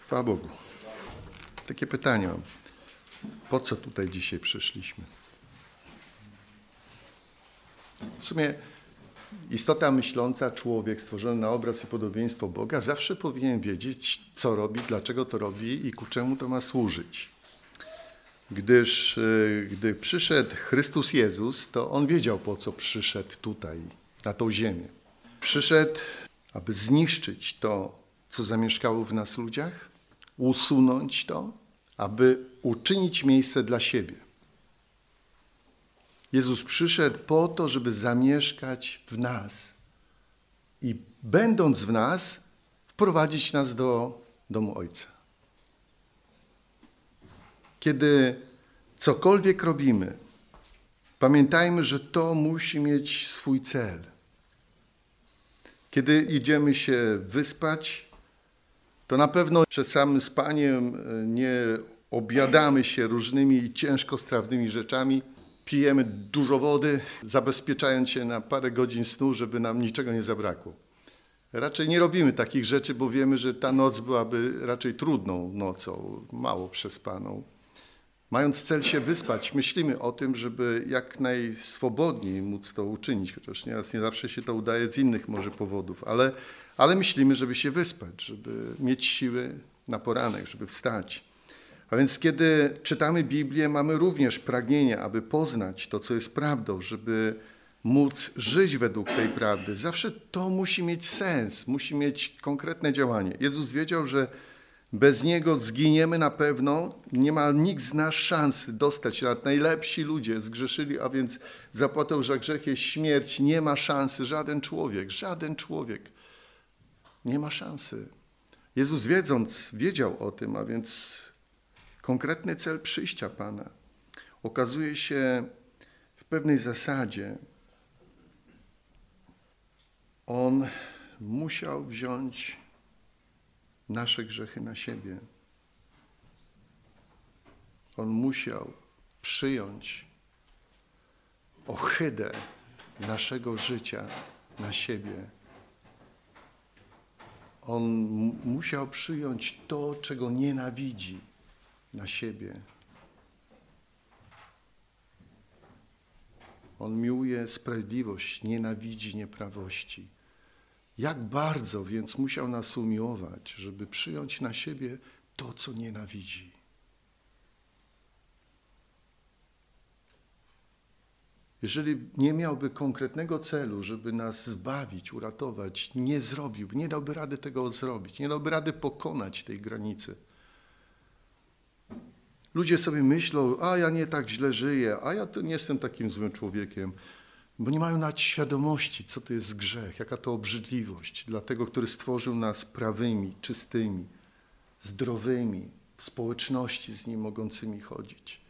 Chwała Bogu. Takie pytanie mam. Po co tutaj dzisiaj przyszliśmy? W sumie istota myśląca, człowiek stworzony na obraz i podobieństwo Boga zawsze powinien wiedzieć, co robi, dlaczego to robi i ku czemu to ma służyć. Gdyż gdy przyszedł Chrystus Jezus, to On wiedział, po co przyszedł tutaj, na tą ziemię. Przyszedł, aby zniszczyć to, co zamieszkało w nas ludziach, usunąć to, aby uczynić miejsce dla siebie. Jezus przyszedł po to, żeby zamieszkać w nas i będąc w nas, wprowadzić nas do domu Ojca. Kiedy cokolwiek robimy, pamiętajmy, że to musi mieć swój cel. Kiedy idziemy się wyspać, to na pewno przed samym spaniem nie obiadamy się różnymi ciężkostrawnymi rzeczami, pijemy dużo wody, zabezpieczając się na parę godzin snu, żeby nam niczego nie zabrakło. Raczej nie robimy takich rzeczy, bo wiemy, że ta noc byłaby raczej trudną nocą, mało przespaną. Mając cel się wyspać, myślimy o tym, żeby jak najswobodniej móc to uczynić, chociaż nieraz nie zawsze się to udaje z innych może powodów, ale myślimy, żeby się wyspać, żeby mieć siły na poranek, żeby wstać. A więc kiedy czytamy Biblię, mamy również pragnienie, aby poznać to, co jest prawdą, żeby móc żyć według tej prawdy. Zawsze to musi mieć sens, musi mieć konkretne działanie. Jezus wiedział, że bez Niego zginiemy na pewno, nie ma nikt z nas szansy dostać. Nawet najlepsi ludzie zgrzeszyli, a więc zapłatą za grzech jest śmierć. Nie ma szansy, żaden człowiek nie ma szansy. Jezus wiedział o tym, a więc konkretny cel przyjścia Pana okazuje się w pewnej zasadzie. On musiał wziąć nasze grzechy na siebie. On musiał przyjąć ohydę naszego życia na siebie. On musiał przyjąć to, czego nienawidzi, na siebie. On miłuje sprawiedliwość, nienawidzi nieprawości. Jak bardzo więc musiał nas umiłować, żeby przyjąć na siebie to, co nienawidzi. Jeżeli nie miałby konkretnego celu, żeby nas zbawić, uratować, nie zrobiłby, nie dałby rady tego zrobić, nie dałby rady pokonać tej granicy. Ludzie sobie myślą, a ja nie tak źle żyję, a ja to nie jestem takim złym człowiekiem, bo nie mają nawet świadomości, co to jest grzech, jaka to obrzydliwość dla tego, który stworzył nas prawymi, czystymi, zdrowymi, w społeczności z Nim mogącymi chodzić.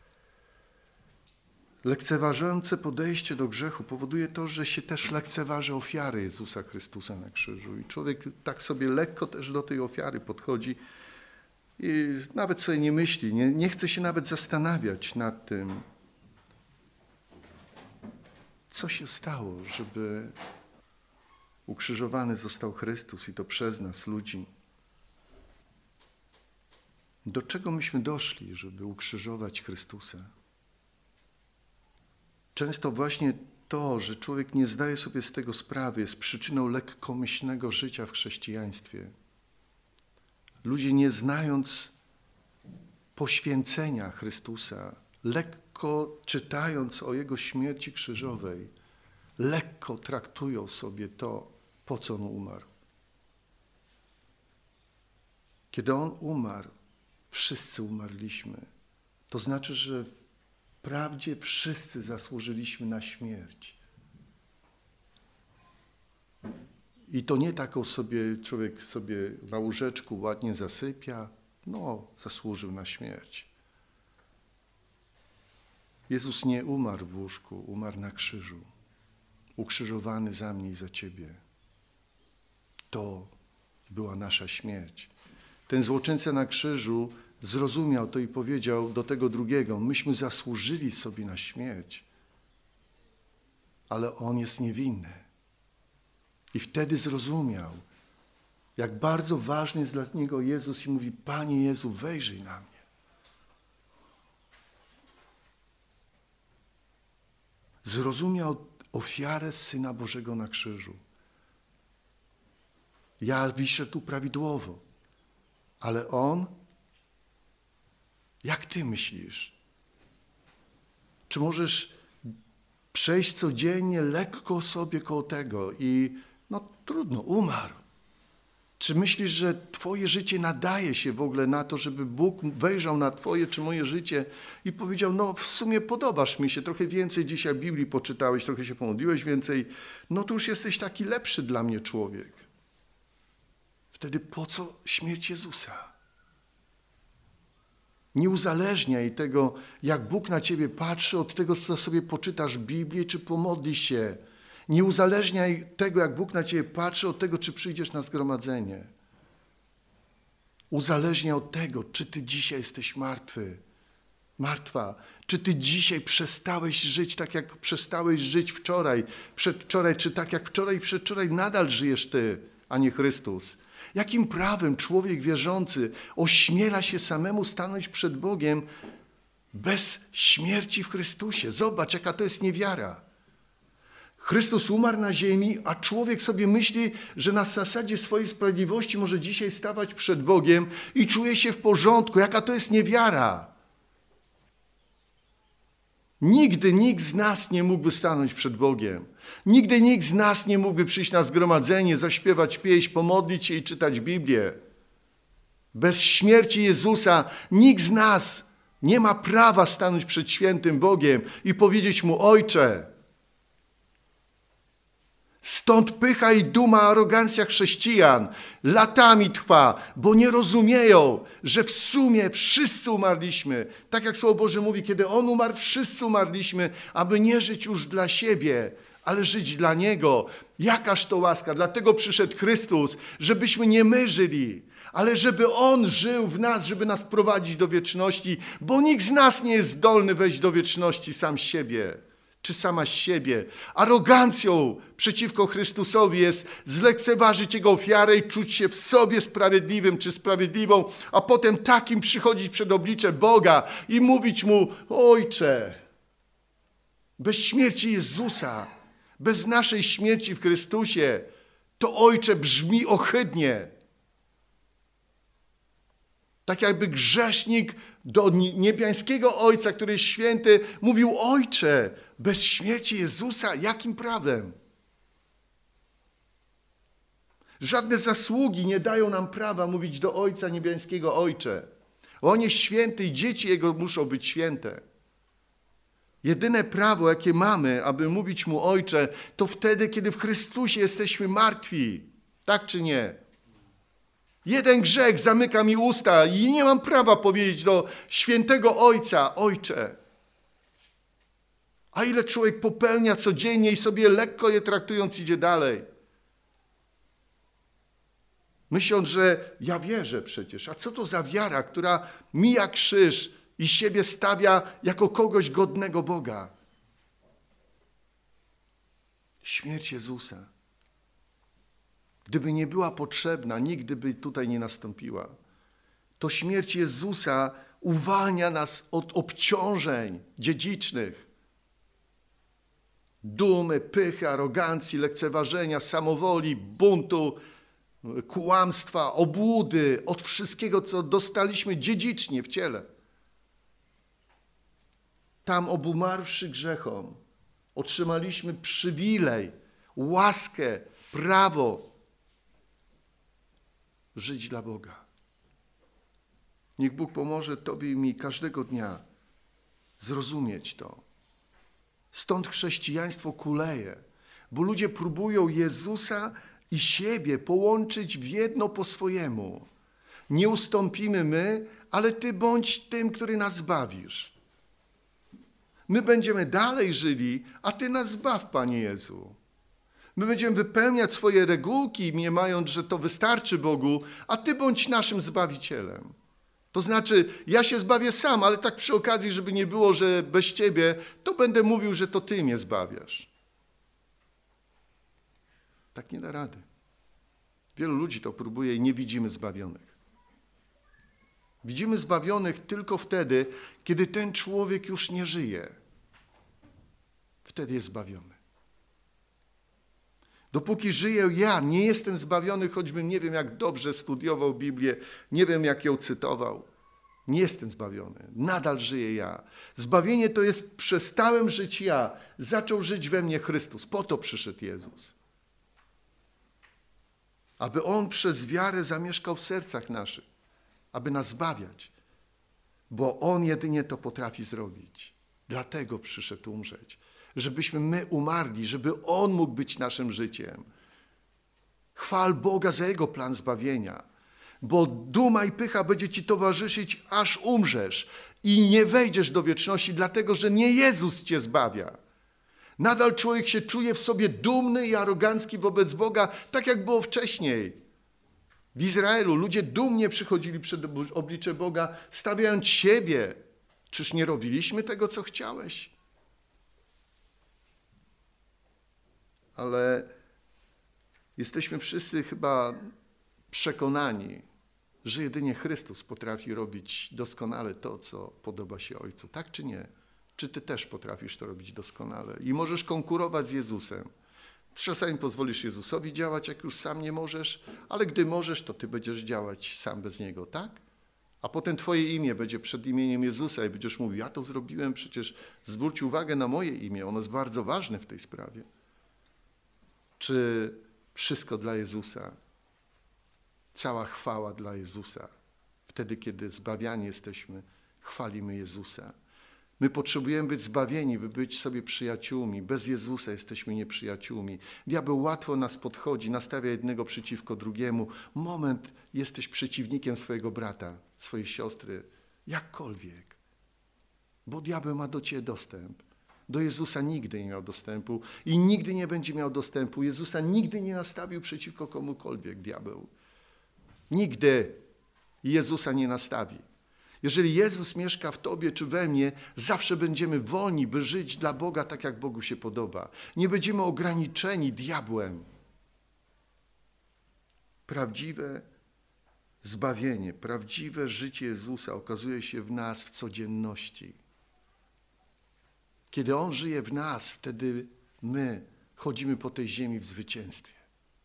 Lekceważące podejście do grzechu powoduje to, że się też lekceważy ofiary Jezusa Chrystusa na krzyżu. I człowiek tak sobie lekko też do tej ofiary podchodzi i nawet sobie nie myśli, nie chce się nawet zastanawiać nad tym, co się stało, żeby ukrzyżowany został Chrystus i to przez nas, ludzi. Do czego myśmy doszli, żeby ukrzyżować Chrystusa? Często właśnie to, że człowiek nie zdaje sobie z tego sprawy, jest przyczyną lekkomyślnego życia w chrześcijaństwie. Ludzie, nie znając poświęcenia Chrystusa, lekko czytając o Jego śmierci krzyżowej, lekko traktują sobie to, po co On umarł. Kiedy On umarł, wszyscy umarliśmy. To znaczy, że wprawdzie wszyscy zasłużyliśmy na śmierć. I to nie taką sobie człowiek sobie na łóżeczku ładnie zasypia, zasłużył na śmierć. Jezus nie umarł w łóżku, umarł na krzyżu, ukrzyżowany za mnie i za ciebie. To była nasza śmierć. Ten złoczyńca na krzyżu zrozumiał to i powiedział do tego drugiego, myśmy zasłużyli sobie na śmierć, ale on jest niewinny. I wtedy zrozumiał, Jak bardzo ważny jest dla niego Jezus i mówi: Panie Jezu, wejrzyj na mnie. Zrozumiał ofiarę Syna Bożego na krzyżu. Ja wiszę tu prawidłowo, ale On, jak ty myślisz? Czy możesz przejść codziennie lekko sobie koło tego i trudno, umarł. Czy myślisz, że twoje życie nadaje się w ogóle na to, żeby Bóg wejrzał na twoje czy moje życie i powiedział: w sumie podobasz mi się, trochę więcej dzisiaj Biblii poczytałeś, trochę się pomodliłeś więcej, to już jesteś taki lepszy dla mnie człowiek. Wtedy po co śmierć Jezusa? Nie uzależniaj tego, jak Bóg na ciebie patrzy, od tego, co sobie poczytasz Biblię, czy pomodlisz się. Nie uzależniaj tego, jak Bóg na ciebie patrzy, od tego, czy przyjdziesz na zgromadzenie. Uzależniaj od tego, czy ty dzisiaj jesteś martwy, martwa. Czy ty dzisiaj przestałeś żyć tak, jak przestałeś żyć wczoraj, przedwczoraj, czy tak jak wczoraj i przedwczoraj nadal żyjesz ty, a nie Chrystus. Jakim prawem człowiek wierzący ośmiela się samemu stanąć przed Bogiem bez śmierci w Chrystusie? Zobacz, jaka to jest niewiara. Chrystus umarł na ziemi, a człowiek sobie myśli, że na zasadzie swojej sprawiedliwości może dzisiaj stawać przed Bogiem i czuje się w porządku. Jaka to jest niewiara. Nigdy nikt z nas nie mógłby stanąć przed Bogiem. Nigdy nikt z nas nie mógłby przyjść na zgromadzenie, zaśpiewać pieśń, pomodlić się i czytać Biblię. Bez śmierci Jezusa nikt z nas nie ma prawa stanąć przed świętym Bogiem i powiedzieć Mu: Ojcze. Stąd pycha i duma, arogancja chrześcijan latami trwa, bo nie rozumieją, że w sumie wszyscy umarliśmy. Tak jak Słowo Boże mówi, kiedy On umarł, wszyscy umarliśmy, aby nie żyć już dla siebie, ale żyć dla Niego. Jakaż to łaska! Dlatego przyszedł Chrystus, żebyśmy nie my żyli, ale żeby On żył w nas, żeby nas prowadzić do wieczności, bo nikt z nas nie jest zdolny wejść do wieczności sam z siebie. Czy sama z siebie. Arogancją przeciwko Chrystusowi jest zlekceważyć Jego ofiarę i czuć się w sobie sprawiedliwym czy sprawiedliwą, a potem takim przychodzić przed oblicze Boga i mówić Mu: Ojcze, bez śmierci Jezusa, bez naszej śmierci w Chrystusie, to Ojcze brzmi ohydnie. Tak jakby grzesznik do niebiańskiego Ojca, który jest święty, mówił: Ojcze, bez śmierci Jezusa, jakim prawem? Żadne zasługi nie dają nam prawa mówić do Ojca niebiańskiego: Ojcze. On jest święty i dzieci Jego muszą być święte. Jedyne prawo, jakie mamy, aby mówić Mu Ojcze, to wtedy, kiedy w Chrystusie jesteśmy martwi. Tak czy nie? Jeden grzech zamyka mi usta i nie mam prawa powiedzieć do świętego Ojca: Ojcze. A ile człowiek popełnia codziennie i sobie lekko je traktując idzie dalej. Myśląc, że ja wierzę przecież. A co to za wiara, która mija krzyż i siebie stawia jako kogoś godnego Boga? Śmierć Jezusa. Gdyby nie była potrzebna, nigdy by tutaj nie nastąpiła. To śmierć Jezusa uwalnia nas od obciążeń dziedzicznych. Dumy, pychy, arogancji, lekceważenia, samowoli, buntu, kłamstwa, obłudy, od wszystkiego, co dostaliśmy dziedzicznie w ciele. Tam obumarłszy grzechom, otrzymaliśmy przywilej, łaskę, prawo żyć dla Boga. Niech Bóg pomoże Tobie i mi każdego dnia zrozumieć to. Stąd chrześcijaństwo kuleje, bo ludzie próbują Jezusa i siebie połączyć w jedno po swojemu. Nie ustąpimy my, ale Ty bądź tym, który nas zbawisz. My będziemy dalej żyli, a Ty nas zbaw, Panie Jezu. My będziemy wypełniać swoje regułki, mniemając, że to wystarczy Bogu, a Ty bądź naszym Zbawicielem. To znaczy, ja się zbawię sam, ale tak przy okazji, żeby nie było, że bez Ciebie, to będę mówił, że to Ty mnie zbawiasz. Tak nie da rady. Wielu ludzi to próbuje i nie widzimy zbawionych. Widzimy zbawionych tylko wtedy, kiedy ten człowiek już nie żyje. Wtedy jest zbawiony. Dopóki żyję ja, nie jestem zbawiony, choćbym nie wiem jak dobrze studiował Biblię, nie wiem jak ją cytował. Nie jestem zbawiony. Nadal żyję ja. Zbawienie to jest przestałem żyć ja. Zaczął żyć we mnie Chrystus. Po to przyszedł Jezus. Aby On przez wiarę zamieszkał w sercach naszych. Aby nas zbawiać. Bo On jedynie to potrafi zrobić. Dlatego przyszedł umrzeć. Żebyśmy my umarli, żeby On mógł być naszym życiem. Chwal Boga za Jego plan zbawienia. Bo duma i pycha będzie ci towarzyszyć, aż umrzesz. I nie wejdziesz do wieczności, dlatego że nie Jezus cię zbawia. Nadal człowiek się czuje w sobie dumny i arogancki wobec Boga, tak jak było wcześniej. W Izraelu ludzie dumnie przychodzili przed oblicze Boga, stawiając siebie. Czyż nie robiliśmy tego, co chciałeś? Ale jesteśmy wszyscy chyba przekonani, że jedynie Chrystus potrafi robić doskonale to, co podoba się Ojcu. Tak czy nie? Czy ty też potrafisz to robić doskonale? I możesz konkurować z Jezusem. Czasami pozwolisz Jezusowi działać, jak już sam nie możesz, ale gdy możesz, to ty będziesz działać sam bez Niego, tak? A potem twoje imię będzie przed imieniem Jezusa i będziesz mówił, ja to zrobiłem, przecież zwróć uwagę na moje imię, ono jest bardzo ważne w tej sprawie. Czy wszystko dla Jezusa? Cała chwała dla Jezusa. Wtedy, kiedy zbawiani jesteśmy, chwalimy Jezusa. My potrzebujemy być zbawieni, by być sobie przyjaciółmi. Bez Jezusa jesteśmy nieprzyjaciółmi. Diabeł łatwo nas podchodzi, nastawia jednego przeciwko drugiemu. Moment, jesteś przeciwnikiem swojego brata, swojej siostry, jakkolwiek. Bo diabeł ma do ciebie dostęp. Do Jezusa nigdy nie miał dostępu i nigdy nie będzie miał dostępu. Jezusa nigdy nie nastawił przeciwko komukolwiek diabeł. Nigdy Jezusa nie nastawi. Jeżeli Jezus mieszka w tobie czy we mnie, zawsze będziemy wolni, by żyć dla Boga tak, jak Bogu się podoba. Nie będziemy ograniczeni diabłem. Prawdziwe zbawienie, prawdziwe życie Jezusa okazuje się w nas w codzienności. Kiedy On żyje w nas, wtedy my chodzimy po tej ziemi w zwycięstwie.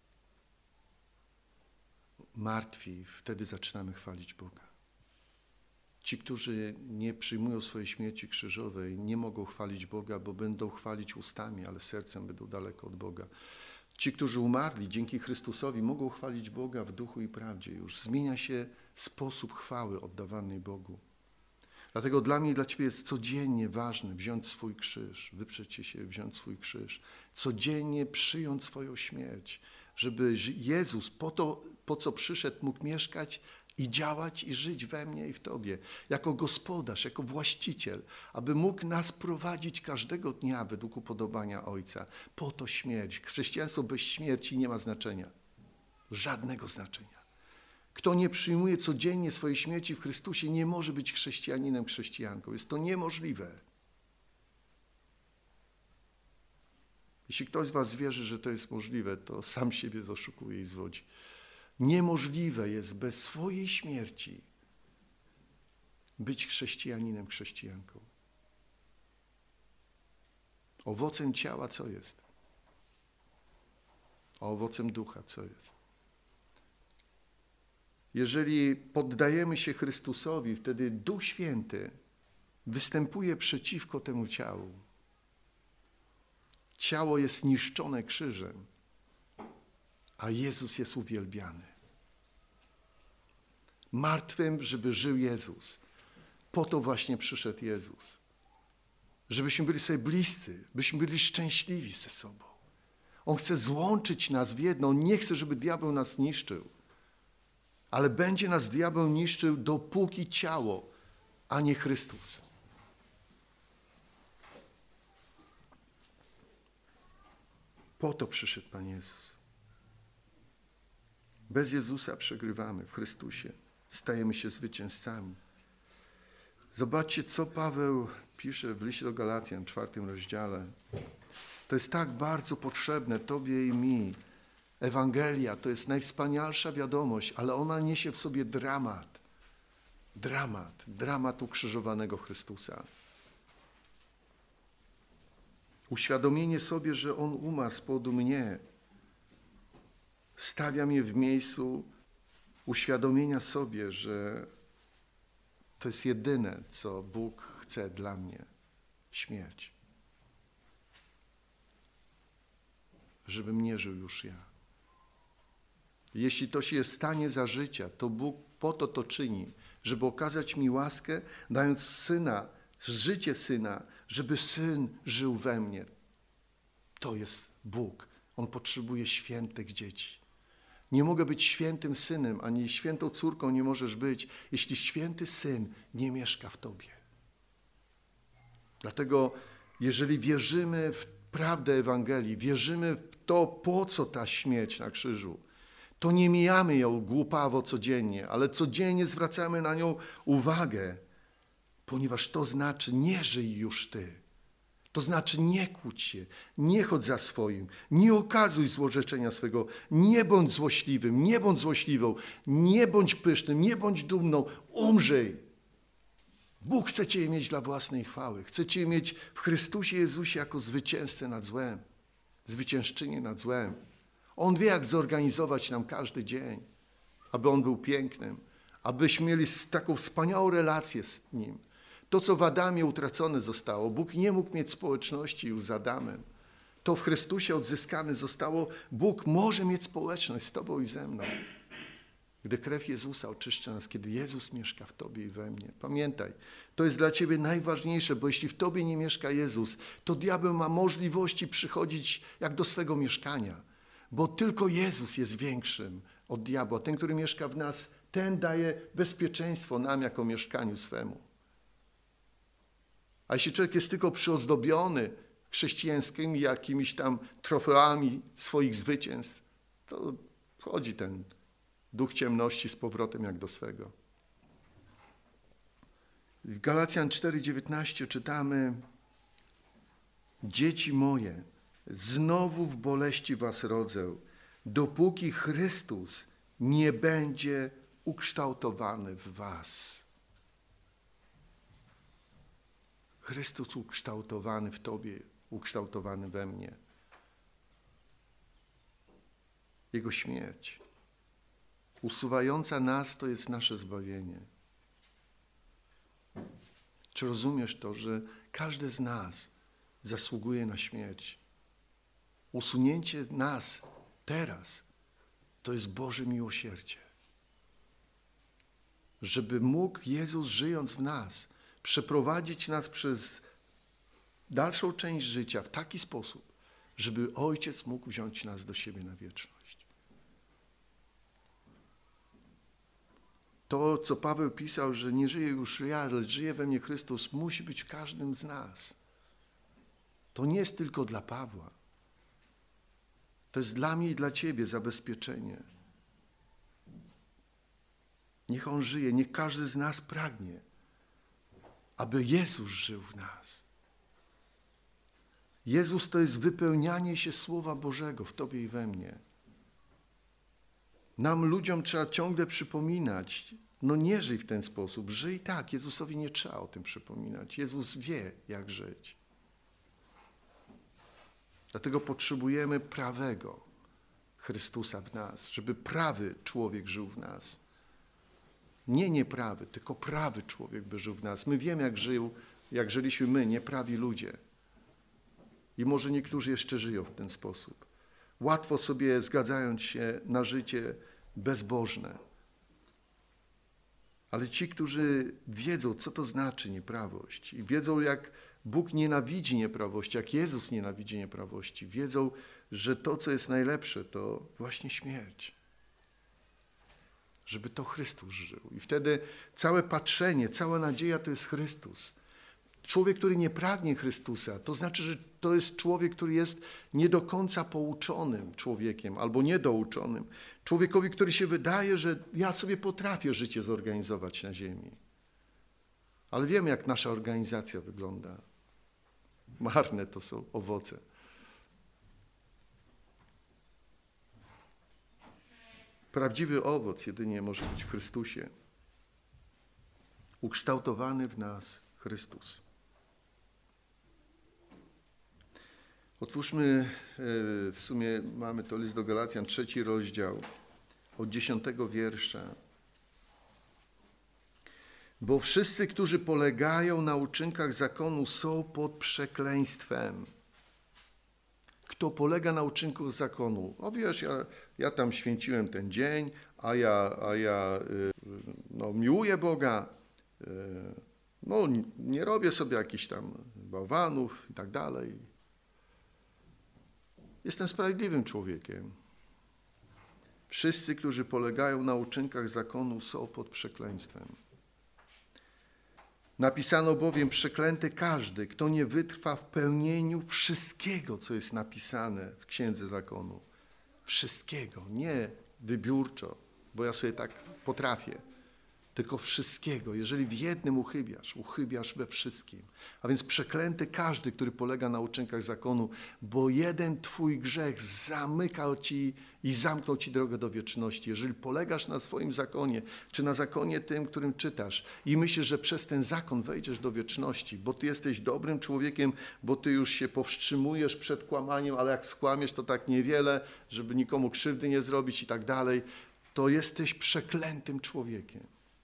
Martwi, wtedy zaczynamy chwalić Boga. Ci, którzy nie przyjmują swojej śmierci krzyżowej, nie mogą chwalić Boga, bo będą chwalić ustami, ale sercem będą daleko od Boga. Ci, którzy umarli dzięki Chrystusowi, mogą chwalić Boga w duchu i prawdzie. Już zmienia się sposób chwały oddawanej Bogu. Dlatego dla mnie i dla ciebie jest codziennie ważne wziąć swój krzyż, wyprzeć się, wziąć swój krzyż. Codziennie przyjąć swoją śmierć, żeby Jezus po co przyszedł, mógł mieszkać i działać i żyć we mnie i w tobie. Jako gospodarz, jako właściciel, aby mógł nas prowadzić każdego dnia według upodobania Ojca. Po to śmierć. Chrześcijaństwo bez śmierci nie ma znaczenia. Żadnego znaczenia. Kto nie przyjmuje codziennie swojej śmierci w Chrystusie, nie może być chrześcijaninem, chrześcijanką. Jest to niemożliwe. Jeśli ktoś z was wierzy, że to jest możliwe, to sam siebie oszukuje i zwodzi. Niemożliwe jest bez swojej śmierci być chrześcijaninem, chrześcijanką. Owocem ciała co jest? A owocem ducha co jest? Jeżeli poddajemy się Chrystusowi, wtedy Duch Święty występuje przeciwko temu ciału. Ciało jest niszczone krzyżem, a Jezus jest uwielbiany. Martwym, żeby żył Jezus. Po to właśnie przyszedł Jezus. Żebyśmy byli sobie bliscy, byśmy byli szczęśliwi ze sobą. On chce złączyć nas w jedno. On nie chce, żeby diabeł nas niszczył. Ale będzie nas diabeł niszczył, dopóki ciało, a nie Chrystus. Po to przyszedł Pan Jezus. Bez Jezusa przegrywamy w Chrystusie. Stajemy się zwycięzcami. Zobaczcie, co Paweł pisze w liście do Galacjan, 4 rozdziale. To jest tak bardzo potrzebne Tobie i mi, Ewangelia to jest najwspanialsza wiadomość, ale ona niesie w sobie dramat. Dramat ukrzyżowanego Chrystusa. Uświadomienie sobie, że On umarł z powodu mnie, stawia mnie w miejscu uświadomienia sobie, że to jest jedyne, co Bóg chce dla mnie. Śmierć. Żebym nie żył już ja. Jeśli to się stanie za życia, to Bóg po to czyni, żeby okazać mi łaskę, dając Syna, życie Syna, żeby Syn żył we mnie. To jest Bóg. On potrzebuje świętych dzieci. Nie mogę być świętym synem, ani świętą córką nie możesz być, jeśli święty Syn nie mieszka w tobie. Dlatego, jeżeli wierzymy w prawdę Ewangelii, wierzymy w to, po co ta śmierć na krzyżu, to nie mijamy ją głupawo codziennie, ale codziennie zwracamy na nią uwagę, ponieważ to znaczy nie żyj już ty. To znaczy nie kłóć się, nie chodź za swoim, nie okazuj złorzeczenia swego, nie bądź złośliwym, nie bądź złośliwą, nie bądź pysznym, nie bądź dumną, umrzyj. Bóg chce cię mieć dla własnej chwały, chce cię mieć w Chrystusie Jezusie jako zwycięzcę nad złem, zwyciężczynię nad złem. On wie, jak zorganizować nam każdy dzień, aby on był pięknym, abyśmy mieli taką wspaniałą relację z Nim. To, co w Adamie utracone zostało, Bóg nie mógł mieć społeczności już z Adamem. To w Chrystusie odzyskane zostało. Bóg może mieć społeczność z tobą i ze mną. Gdy krew Jezusa oczyszcza nas, kiedy Jezus mieszka w tobie i we mnie. Pamiętaj, to jest dla ciebie najważniejsze, bo jeśli w tobie nie mieszka Jezus, to diabeł ma możliwości przychodzić jak do swego mieszkania. Bo tylko Jezus jest większym od diabła. Ten, który mieszka w nas, ten daje bezpieczeństwo nam jako mieszkaniu swemu. A jeśli człowiek jest tylko przyozdobiony chrześcijańskimi jakimiś tam trofeami swoich zwycięstw, to wchodzi ten duch ciemności z powrotem jak do swego. W Galacjan 4:19 czytamy: dzieci moje, znowu w boleści was rodzę, dopóki Chrystus nie będzie ukształtowany w was. Chrystus ukształtowany w tobie, ukształtowany we mnie. Jego śmierć, usuwająca nas, to jest nasze zbawienie. Czy rozumiesz to, że każdy z nas zasługuje na śmierć? Usunięcie nas teraz to jest Boże miłosierdzie. Żeby mógł Jezus, żyjąc w nas, przeprowadzić nas przez dalszą część życia w taki sposób, żeby Ojciec mógł wziąć nas do siebie na wieczność. To, co Paweł pisał, że nie żyję już ja, lecz żyje we mnie Chrystus, musi być w każdym z nas. To nie jest tylko dla Pawła. To jest dla mnie i dla ciebie zabezpieczenie. Niech on żyje, niech każdy z nas pragnie, aby Jezus żył w nas. Jezus to jest wypełnianie się Słowa Bożego w tobie i we mnie. Nam, ludziom, trzeba ciągle przypominać, no nie żyj w ten sposób, żyj tak. Jezusowi nie trzeba o tym przypominać. Jezus wie, jak żyć. Dlatego potrzebujemy prawego Chrystusa w nas, żeby prawy człowiek żył w nas. Nie nieprawy, tylko prawy człowiek by żył w nas. My wiemy, jak żyliśmy my, nieprawi ludzie. I może niektórzy jeszcze żyją w ten sposób. Łatwo sobie zgadzając się na życie bezbożne. Ale ci, którzy wiedzą, co to znaczy nieprawość i wiedzą, jak Bóg nienawidzi nieprawości, jak Jezus nienawidzi nieprawości, wiedzą, że to, co jest najlepsze, to właśnie śmierć. Żeby to Chrystus żył. I wtedy całe patrzenie, cała nadzieja to jest Chrystus. Człowiek, który nie pragnie Chrystusa, to znaczy, że to jest człowiek, który jest nie do końca pouczonym człowiekiem albo niedouczonym. Człowiekowi, który się wydaje, że ja sobie potrafię życie zorganizować na ziemi. Ale wiemy, jak nasza organizacja wygląda. Marne to są owoce. Prawdziwy owoc jedynie może być w Chrystusie. Ukształtowany w nas Chrystus. Otwórzmy, w sumie mamy to list do Galacjan, 3 rozdział, od 10 wiersza. Bo wszyscy, którzy polegają na uczynkach zakonu, są pod przekleństwem. Kto polega na uczynku zakonu? O wiesz, ja tam święciłem ten dzień, a ja miłuję Boga, nie robię sobie jakichś tam bałwanów i tak dalej. Jestem sprawiedliwym człowiekiem. Wszyscy, którzy polegają na uczynkach zakonu, są pod przekleństwem. Napisano bowiem: przeklęty każdy, kto nie wytrwa w pełnieniu wszystkiego, co jest napisane w Księdze Zakonu. Wszystkiego, nie wybiórczo, bo ja sobie tak potrafię, tylko wszystkiego. Jeżeli w jednym uchybiasz we wszystkim. A więc przeklęty każdy, który polega na uczynkach zakonu, bo jeden twój grzech zamykał ci i zamknął ci drogę do wieczności. Jeżeli polegasz na swoim zakonie, czy na zakonie tym, którym czytasz i myślisz, że przez ten zakon wejdziesz do wieczności, bo ty jesteś dobrym człowiekiem, bo ty już się powstrzymujesz przed kłamaniem, ale jak skłamiesz, to tak niewiele, żeby nikomu krzywdy nie zrobić i tak dalej, to jesteś przeklętym człowiekiem.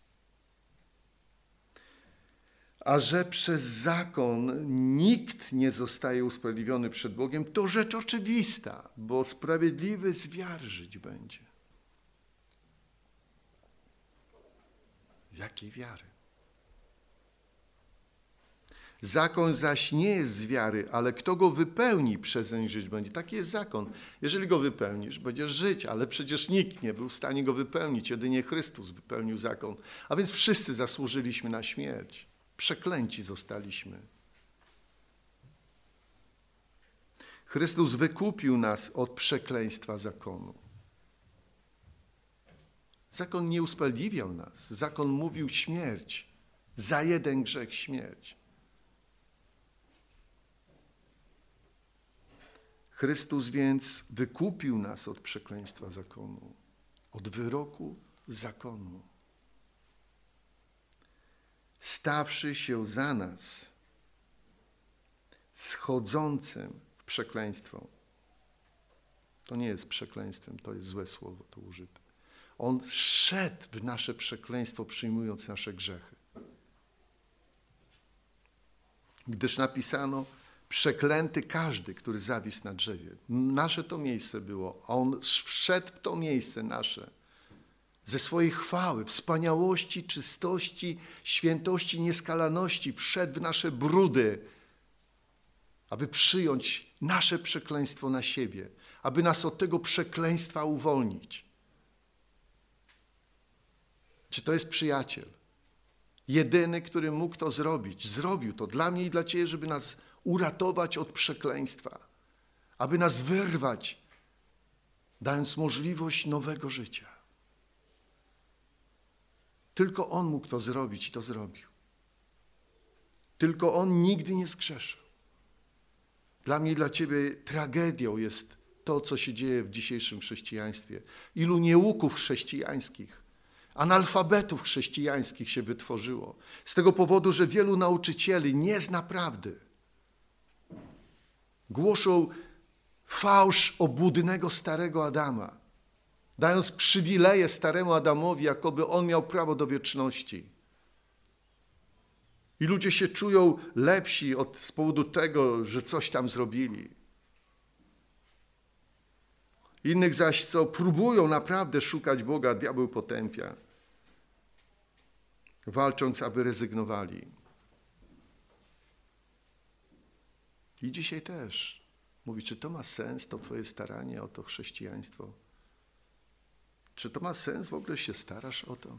A że przez zakon nikt nie zostaje usprawiedliwiony przed Bogiem, to rzecz oczywista, bo sprawiedliwy z wiary żyć będzie. Jakiej wiary? Zakon zaś nie jest z wiary, ale kto go wypełni, przezeń żyć będzie. Taki jest zakon. Jeżeli go wypełnisz, będziesz żyć, ale przecież nikt nie był w stanie go wypełnić. Jedynie Chrystus wypełnił zakon. A więc wszyscy zasłużyliśmy na śmierć. Przeklęci zostaliśmy. Chrystus wykupił nas od przekleństwa zakonu. Zakon nie usprawiedliwiał nas. Zakon mówił śmierć. Za jeden grzech śmierć. Chrystus więc wykupił nas od przekleństwa zakonu, od wyroku zakonu. Stawszy się za nas schodzącym w przekleństwo. To nie jest przekleństwem, to jest złe słowo tu użyte. On szedł w nasze przekleństwo, przyjmując nasze grzechy. Gdyż napisano: przeklęty każdy, który zawisł na drzewie. Nasze to miejsce było. On wszedł w to miejsce nasze. Ze swojej chwały, wspaniałości, czystości, świętości, nieskalaności wszedł w nasze brudy, aby przyjąć nasze przekleństwo na siebie, aby nas od tego przekleństwa uwolnić. Czy to jest przyjaciel? Jedyny, który mógł to zrobić. Zrobił to dla mnie i dla ciebie, żeby nas uratować od przekleństwa, aby nas wyrwać, dając możliwość nowego życia. Tylko On mógł to zrobić i to zrobił. Tylko On nigdy nie zgrzeszył. Dla mnie i dla ciebie tragedią jest to, co się dzieje w dzisiejszym chrześcijaństwie. Ilu nieuków chrześcijańskich, analfabetów chrześcijańskich się wytworzyło. Z tego powodu, że wielu nauczycieli nie zna prawdy. Głoszą fałsz obłudnego starego Adama, dając przywileje staremu Adamowi, jakoby on miał prawo do wieczności. I ludzie się czują lepsi z powodu tego, że coś tam zrobili. Innych zaś, co próbują naprawdę szukać Boga, diabeł potępia, walcząc, aby rezygnowali. I dzisiaj też mówi, czy to ma sens, to twoje staranie o to chrześcijaństwo? Czy to ma sens, w ogóle się starasz o to?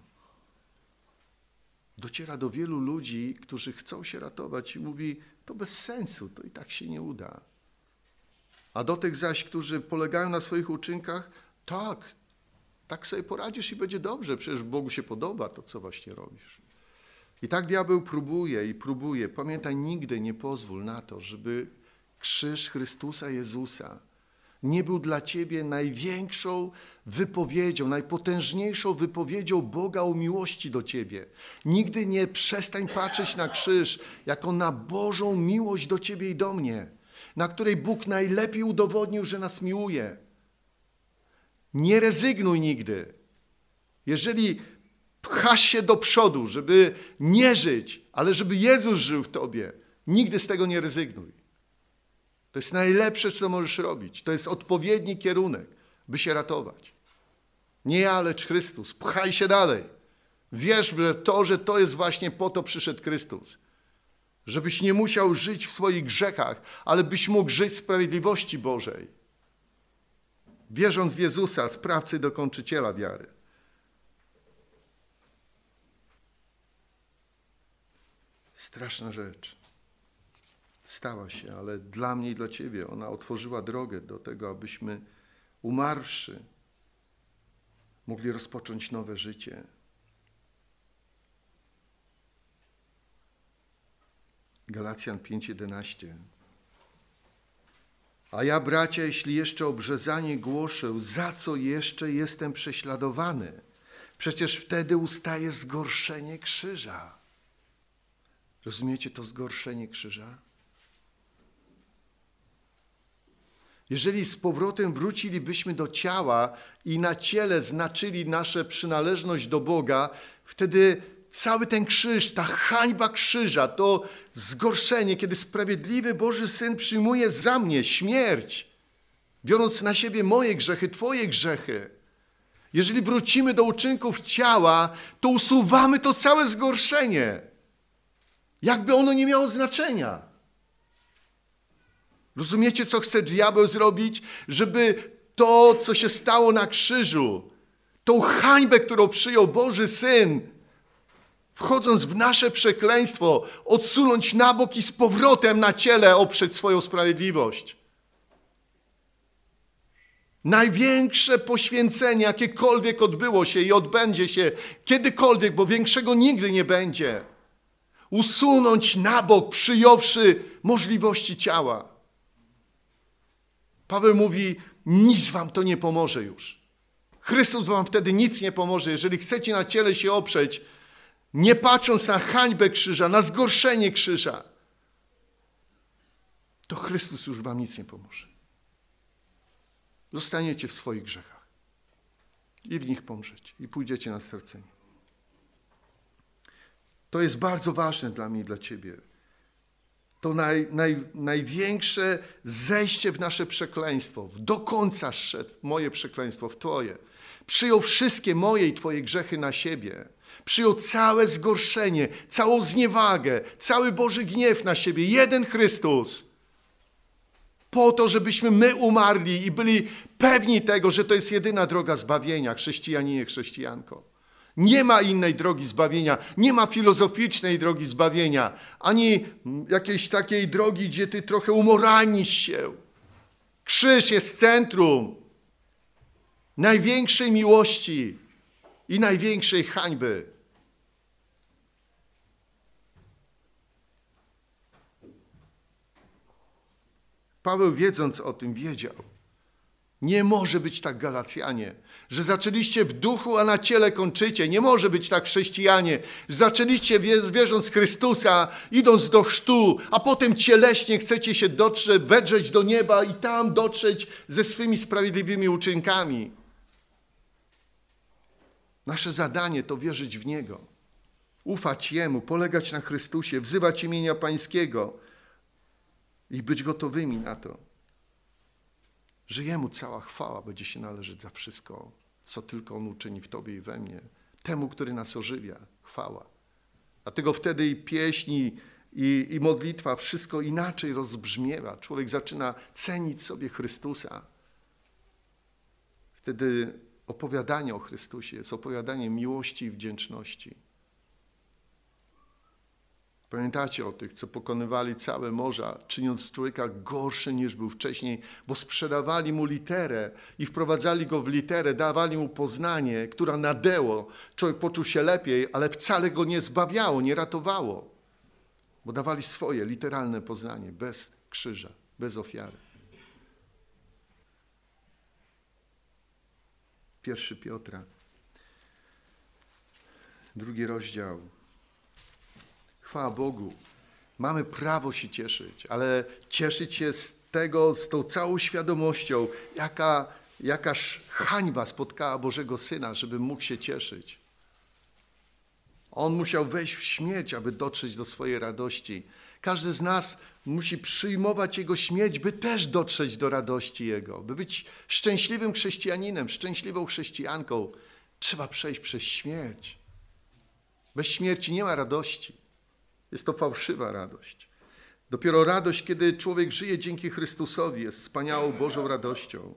Dociera do wielu ludzi, którzy chcą się ratować i mówi, to bez sensu, to i tak się nie uda. A do tych zaś, którzy polegają na swoich uczynkach, tak sobie poradzisz i będzie dobrze, przecież Bogu się podoba to, co właśnie robisz. I tak diabeł próbuje i próbuje. Pamiętaj, nigdy nie pozwól na to, żeby krzyż Chrystusa Jezusa nie był dla ciebie największą wypowiedzią, najpotężniejszą wypowiedzią Boga o miłości do ciebie. Nigdy nie przestań patrzeć na krzyż jako na Bożą miłość do ciebie i do mnie, na której Bóg najlepiej udowodnił, że nas miłuje. Nie rezygnuj nigdy. Jeżeli pchasz się do przodu, żeby nie żyć, ale żeby Jezus żył w tobie, nigdy z tego nie rezygnuj. To jest najlepsze, co możesz robić. To jest odpowiedni kierunek, by się ratować. Nie ja, lecz Chrystus. Pchaj się dalej. Wierz, że to jest właśnie po to przyszedł Chrystus. Żebyś nie musiał żyć w swoich grzechach, ale byś mógł żyć w sprawiedliwości Bożej. Wierząc w Jezusa, sprawcę i dokończyciela wiary. Straszna rzecz. Stała się, ale dla mnie i dla ciebie ona otworzyła drogę do tego, abyśmy umarłszy mogli rozpocząć nowe życie. Galacjan 5:11. A ja, bracia, jeśli jeszcze obrzezanie głoszę, za co jeszcze jestem prześladowany? Przecież wtedy ustaje zgorszenie krzyża. Rozumiecie to zgorszenie krzyża? Jeżeli z powrotem wrócilibyśmy do ciała i na ciele znaczyli naszę przynależność do Boga, wtedy cały ten krzyż, ta hańba krzyża, to zgorszenie, kiedy sprawiedliwy Boży Syn przyjmuje za mnie śmierć, biorąc na siebie moje grzechy, twoje grzechy. Jeżeli wrócimy do uczynków ciała, to usuwamy to całe zgorszenie. Jakby ono nie miało znaczenia. Rozumiecie, co chce diabeł zrobić? Żeby to, co się stało na krzyżu, tą hańbę, którą przyjął Boży Syn, wchodząc w nasze przekleństwo, odsunąć na bok i z powrotem na ciele oprzeć swoją sprawiedliwość. Największe poświęcenie, jakiekolwiek odbyło się i odbędzie się kiedykolwiek, bo większego nigdy nie będzie. Usunąć na bok, przyjąwszy możliwości ciała. Paweł mówi, nic wam to nie pomoże już. Chrystus wam wtedy nic nie pomoże. Jeżeli chcecie na ciele się oprzeć, nie patrząc na hańbę krzyża, na zgorszenie krzyża, to Chrystus już wam nic nie pomoże. Zostaniecie w swoich grzechach i w nich pomrzecie i pójdziecie na stracenie. To jest bardzo ważne dla mnie i dla ciebie. To największe zejście w nasze przekleństwo. Do końca zszedł moje przekleństwo w twoje. Przyjął wszystkie moje i twoje grzechy na siebie. Przyjął całe zgorszenie, całą zniewagę, cały Boży gniew na siebie. Jeden Chrystus. Po to, żebyśmy my umarli i byli pewni tego, że to jest jedyna droga zbawienia, chrześcijaninie, chrześcijanko. Nie ma innej drogi zbawienia, nie ma filozoficznej drogi zbawienia, ani jakiejś takiej drogi, gdzie ty trochę umoralnisz się. Krzyż jest centrum największej miłości i największej hańby. Paweł, wiedząc o tym, wiedział. Nie może być tak, Galacjanie, że zaczęliście w duchu, a na ciele kończycie. Nie może być tak, chrześcijanie, że zaczęliście wierząc w Chrystusa, idąc do chrztu, a potem cieleśnie chcecie się wedrzeć do nieba i tam dotrzeć ze swymi sprawiedliwymi uczynkami. Nasze zadanie to wierzyć w Niego, ufać Jemu, polegać na Chrystusie, wzywać imienia Pańskiego i być gotowymi na to, że Jemu cała chwała będzie się należeć za wszystko, co tylko On uczyni w tobie i we mnie. Temu, który nas ożywia, chwała. Dlatego wtedy i pieśni, i modlitwa, wszystko inaczej rozbrzmiewa. Człowiek zaczyna cenić sobie Chrystusa. Wtedy opowiadanie o Chrystusie jest opowiadaniem miłości i wdzięczności. Pamiętacie o tych, co pokonywali całe morza, czyniąc człowieka gorszy niż był wcześniej, bo sprzedawali mu literę i wprowadzali go w literę, dawali mu poznanie, która nadęło. Człowiek poczuł się lepiej, ale wcale go nie zbawiało, nie ratowało, bo dawali swoje literalne poznanie, bez krzyża, bez ofiary. 1 Piotra, 2 rozdział. Chwała Bogu. Mamy prawo się cieszyć, ale cieszyć się z tą całą świadomością, jakaż hańba spotkała Bożego Syna, żeby mógł się cieszyć. On musiał wejść w śmierć, aby dotrzeć do swojej radości. Każdy z nas musi przyjmować Jego śmierć, by też dotrzeć do radości Jego. By być szczęśliwym chrześcijaninem, szczęśliwą chrześcijanką, trzeba przejść przez śmierć. Bez śmierci nie ma radości. Jest to fałszywa radość. Dopiero radość, kiedy człowiek żyje dzięki Chrystusowi, jest wspaniałą Bożą radością.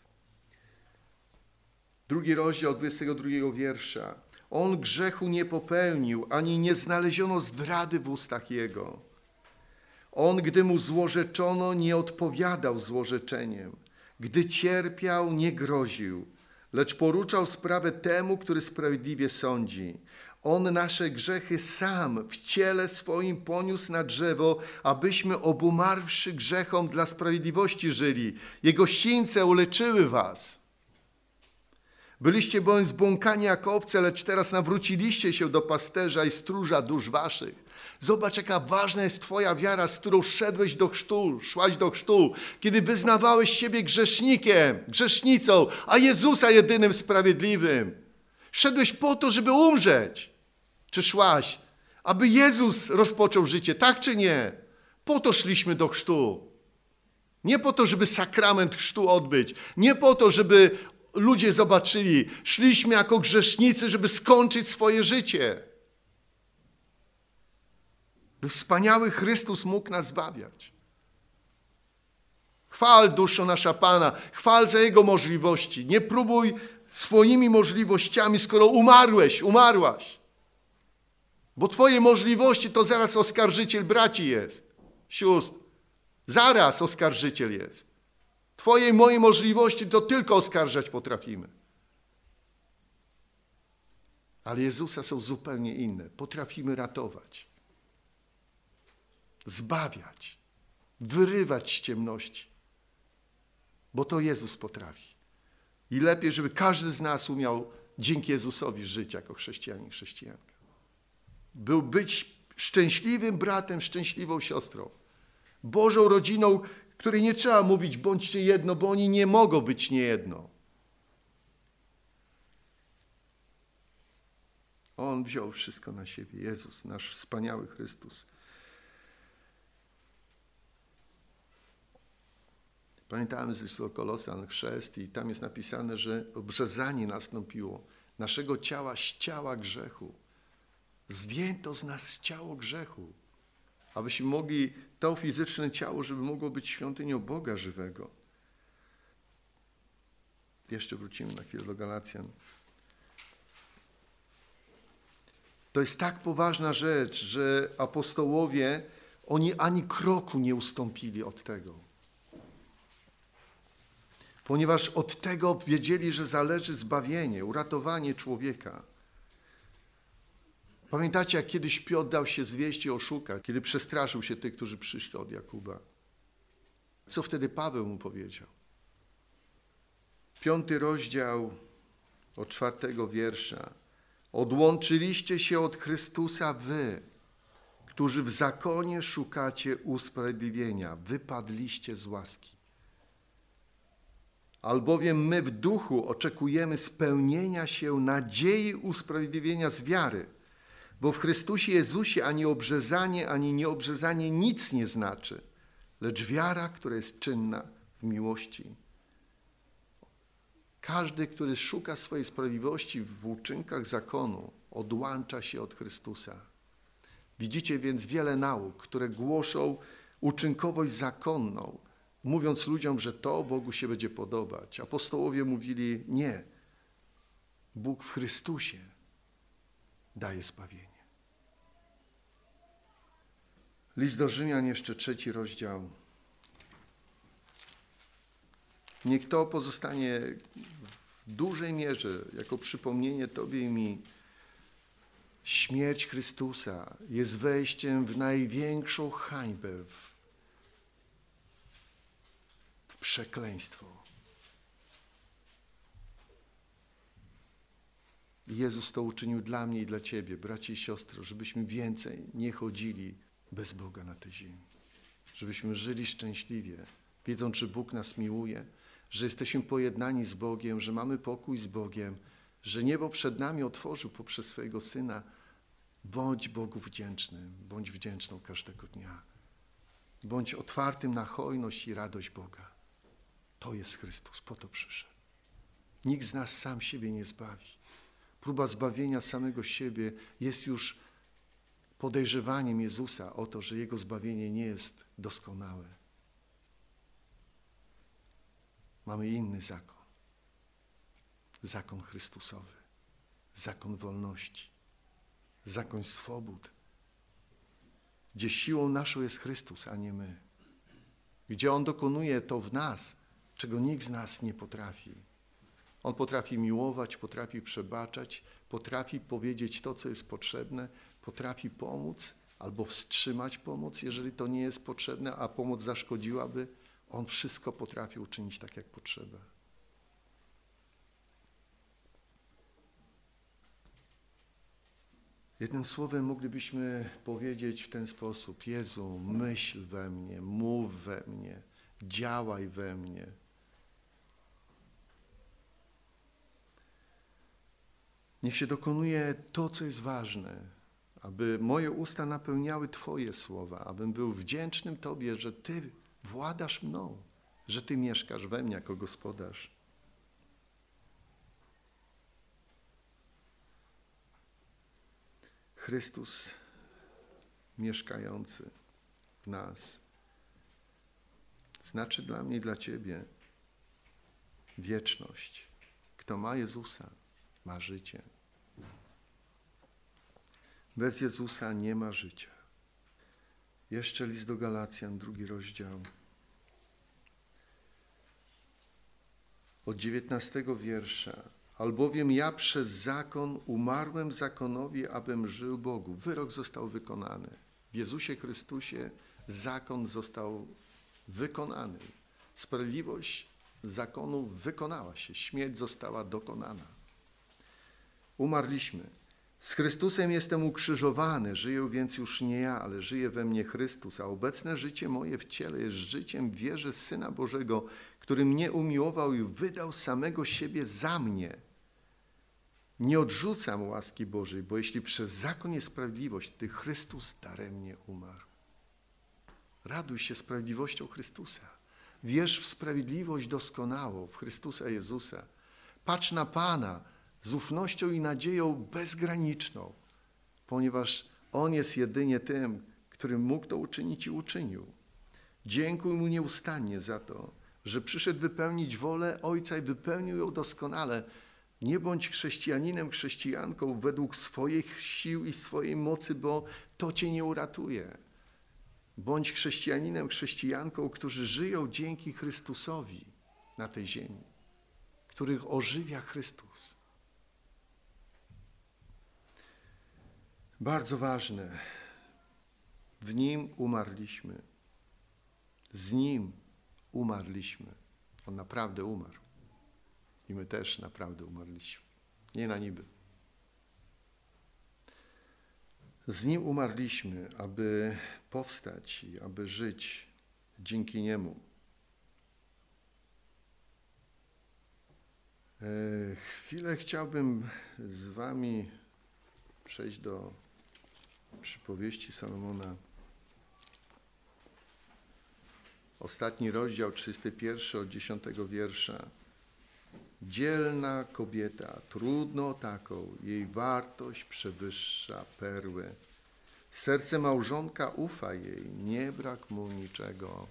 2 rozdział 22 wiersza. On grzechu nie popełnił, ani nie znaleziono zdrady w ustach Jego. On, gdy mu złorzeczono, nie odpowiadał złorzeczeniem. Gdy cierpiał, nie groził, lecz poruczał sprawę temu, który sprawiedliwie sądzi. On nasze grzechy sam w ciele swoim poniósł na drzewo, abyśmy obumarłszy grzechom dla sprawiedliwości żyli. Jego sińce uleczyły was. Byliście bądź zbłąkani jak owce, lecz teraz nawróciliście się do pasterza i stróża dusz waszych. Zobacz, jaka ważna jest twoja wiara, z którą szłaś do chrztu, kiedy wyznawałeś siebie grzesznikiem, grzesznicą, a Jezusa jedynym sprawiedliwym. Szedłeś po to, żeby umrzeć. Czy szłaś, aby Jezus rozpoczął życie, tak czy nie? Po to szliśmy do chrztu. Nie po to, żeby sakrament chrztu odbyć. Nie po to, żeby ludzie zobaczyli. Szliśmy jako grzesznicy, żeby skończyć swoje życie. By wspaniały Chrystus mógł nas zbawiać. Chwal, duszo nasza Pana, chwal za Jego możliwości. Nie próbuj swoimi możliwościami, skoro umarłaś. Bo twoje możliwości to zaraz oskarżyciel braci jest, sióstr. Zaraz oskarżyciel jest. Twoje i moje możliwości to tylko oskarżać potrafimy. Ale Jezusa są zupełnie inne. Potrafimy ratować, zbawiać, wyrywać z ciemności. Bo to Jezus potrafi. I lepiej, żeby każdy z nas umiał dzięki Jezusowi żyć jako chrześcijanin, chrześcijanka. Był być szczęśliwym bratem, szczęśliwą siostrą. Bożą rodziną, której nie trzeba mówić bądźcie jedno, bo oni nie mogą być niejedno. On wziął wszystko na siebie. Jezus, nasz wspaniały Chrystus. Pamiętamy z listu do Kolosan chrzest i tam jest napisane, że obrzezanie nastąpiło naszego ciała z ciała grzechu. Zdjęto z nas ciało grzechu, abyśmy mogli to fizyczne ciało, żeby mogło być świątynią Boga żywego. Jeszcze wrócimy na chwilę do Galacjan. To jest tak poważna rzecz, że apostołowie, oni ani kroku nie ustąpili od tego. Ponieważ od tego wiedzieli, że zależy zbawienie, uratowanie człowieka. Pamiętacie, jak kiedyś Piotr dał się zwieść i oszukać, kiedy przestraszył się tych, którzy przyszli od Jakuba. Co wtedy Paweł mu powiedział? 5 rozdział od 4 wiersza. Odłączyliście się od Chrystusa wy, którzy w zakonie szukacie usprawiedliwienia. Wypadliście z łaski. Albowiem my w duchu oczekujemy spełnienia się nadziei usprawiedliwienia z wiary. Bo w Chrystusie Jezusie ani obrzezanie, ani nieobrzezanie nic nie znaczy, lecz wiara, która jest czynna w miłości. Każdy, który szuka swojej sprawiedliwości w uczynkach zakonu, odłącza się od Chrystusa. Widzicie więc wiele nauk, które głoszą uczynkowość zakonną, mówiąc ludziom, że to Bogu się będzie podobać. Apostołowie mówili, nie, Bóg w Chrystusie daje zbawienie. List do Rzymian, jeszcze 3 rozdział. Niech to pozostanie w dużej mierze jako przypomnienie Tobie i mi. Śmierć Chrystusa jest wejściem w największą hańbę, w przekleństwo. I Jezus to uczynił dla mnie i dla ciebie, bracie i siostry, żebyśmy więcej nie chodzili bez Boga na tej ziemi. Żebyśmy żyli szczęśliwie, wiedząc, że Bóg nas miłuje, że jesteśmy pojednani z Bogiem, że mamy pokój z Bogiem, że niebo przed nami otworzył poprzez swojego Syna. Bądź Bogu wdzięcznym, bądź wdzięczną każdego dnia. Bądź otwartym na hojność i radość Boga. To jest Chrystus, po to przyszedł. Nikt z nas sam siebie nie zbawi. Próba zbawienia samego siebie jest już podejrzewaniem Jezusa o to, że Jego zbawienie nie jest doskonałe. Mamy inny zakon. Zakon Chrystusowy. Zakon wolności. Zakon swobód. Gdzie siłą naszą jest Chrystus, a nie my. Gdzie On dokonuje to w nas, czego nikt z nas nie potrafi. On potrafi miłować, potrafi przebaczać, potrafi powiedzieć to, co jest potrzebne, potrafi pomóc albo wstrzymać pomoc, jeżeli to nie jest potrzebne, a pomoc zaszkodziłaby. On wszystko potrafi uczynić tak, jak potrzeba. Jednym słowem moglibyśmy powiedzieć w ten sposób: Jezu, myśl we mnie, mów we mnie, działaj we mnie. Niech się dokonuje to, co jest ważne, aby moje usta napełniały Twoje słowa, abym był wdzięcznym Tobie, że Ty władasz mną, że Ty mieszkasz we mnie jako gospodarz. Chrystus mieszkający w nas znaczy dla mnie i dla Ciebie wieczność. Kto ma Jezusa, ma życie. Bez Jezusa nie ma życia. Jeszcze list do Galacjan, 2 rozdział. Od 19 wiersza. Albowiem ja przez zakon umarłem zakonowi, abym żył Bogu. Wyrok został wykonany. W Jezusie Chrystusie zakon został wykonany. Sprawiedliwość zakonu wykonała się. Śmierć została dokonana. Umarliśmy. Z Chrystusem jestem ukrzyżowany, żyję więc już nie ja, ale żyje we mnie Chrystus, a obecne życie moje w ciele jest życiem w wierze Syna Bożego, który mnie umiłował i wydał samego siebie za mnie. Nie odrzucam łaski Bożej, bo jeśli przez zakon jest sprawiedliwość, to Chrystus daremnie umarł. Raduj się sprawiedliwością Chrystusa. Wierz w sprawiedliwość doskonałą, w Chrystusa Jezusa. Patrz na Pana z ufnością i nadzieją bezgraniczną, ponieważ On jest jedynie tym, który mógł to uczynić i uczynił. Dziękuj Mu nieustannie za to, że przyszedł wypełnić wolę Ojca i wypełnił ją doskonale. Nie bądź chrześcijaninem, chrześcijanką według swoich sił i swojej mocy, bo to Cię nie uratuje. Bądź chrześcijaninem, chrześcijanką, którzy żyją dzięki Chrystusowi na tej ziemi, których ożywia Chrystus. Bardzo ważne. W Nim umarliśmy. Z Nim umarliśmy. On naprawdę umarł. I my też naprawdę umarliśmy. Nie na niby. Z Nim umarliśmy, aby powstać i aby żyć dzięki Niemu. Chwilę chciałbym z Wami przejść do przypowieści Salomona. Ostatni rozdział, 31 od 10 wiersza. Dzielna kobieta, trudno taką, jej wartość przewyższa perły. Serce małżonka ufa jej, nie brak mu niczego.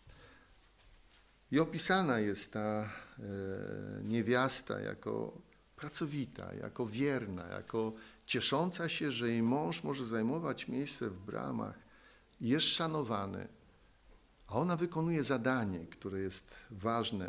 I opisana jest ta niewiasta jako pracowita, jako wierna, jako ciesząca się, że jej mąż może zajmować miejsce w bramach, jest szanowany, a ona wykonuje zadanie, które jest ważne,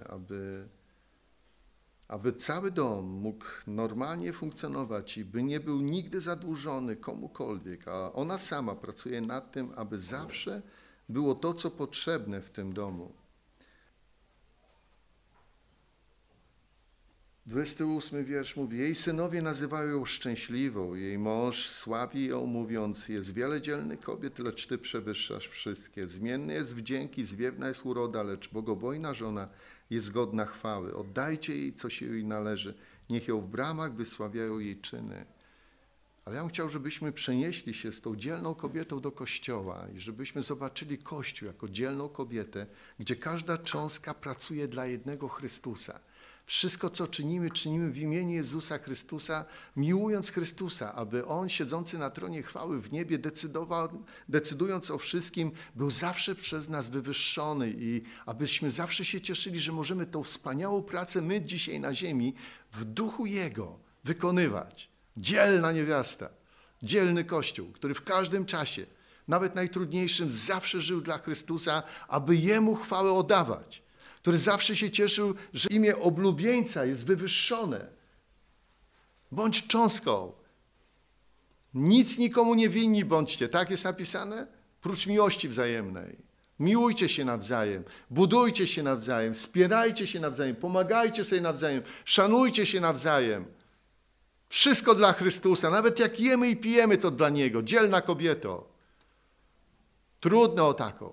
aby cały dom mógł normalnie funkcjonować i by nie był nigdy zadłużony komukolwiek, a ona sama pracuje nad tym, aby zawsze było to, co potrzebne w tym domu. 28 wiersz mówi, jej synowie nazywają ją szczęśliwą, jej mąż sławi ją, mówiąc, jest wiele dzielnych kobiet, lecz ty przewyższasz wszystkie. Zmienny jest wdzięk i zwiewna jest uroda, lecz bogobojna żona jest godna chwały. Oddajcie jej, co się jej należy. Niech ją w bramach wysławiają jej czyny. Ale ja bym chciał, żebyśmy przenieśli się z tą dzielną kobietą do kościoła i żebyśmy zobaczyli Kościół jako dzielną kobietę, gdzie każda cząstka pracuje dla jednego Chrystusa. Wszystko, co czynimy, czynimy w imieniu Jezusa Chrystusa, miłując Chrystusa, aby On, siedzący na tronie chwały w niebie, decydując o wszystkim, był zawsze przez nas wywyższony i abyśmy zawsze się cieszyli, że możemy tą wspaniałą pracę my dzisiaj na ziemi w duchu Jego wykonywać. Dzielna niewiasta, dzielny Kościół, który w każdym czasie, nawet najtrudniejszym, zawsze żył dla Chrystusa, aby Jemu chwałę oddawać. Który zawsze się cieszył, że imię oblubieńca jest wywyższone. Bądź cząstką. Nic nikomu nie winni bądźcie. Tak jest napisane? Prócz miłości wzajemnej. Miłujcie się nawzajem, budujcie się nawzajem, wspierajcie się nawzajem, pomagajcie sobie nawzajem, szanujcie się nawzajem. Wszystko dla Chrystusa. Nawet jak jemy i pijemy, to dla Niego. Dzielna kobieto. Trudno o taką.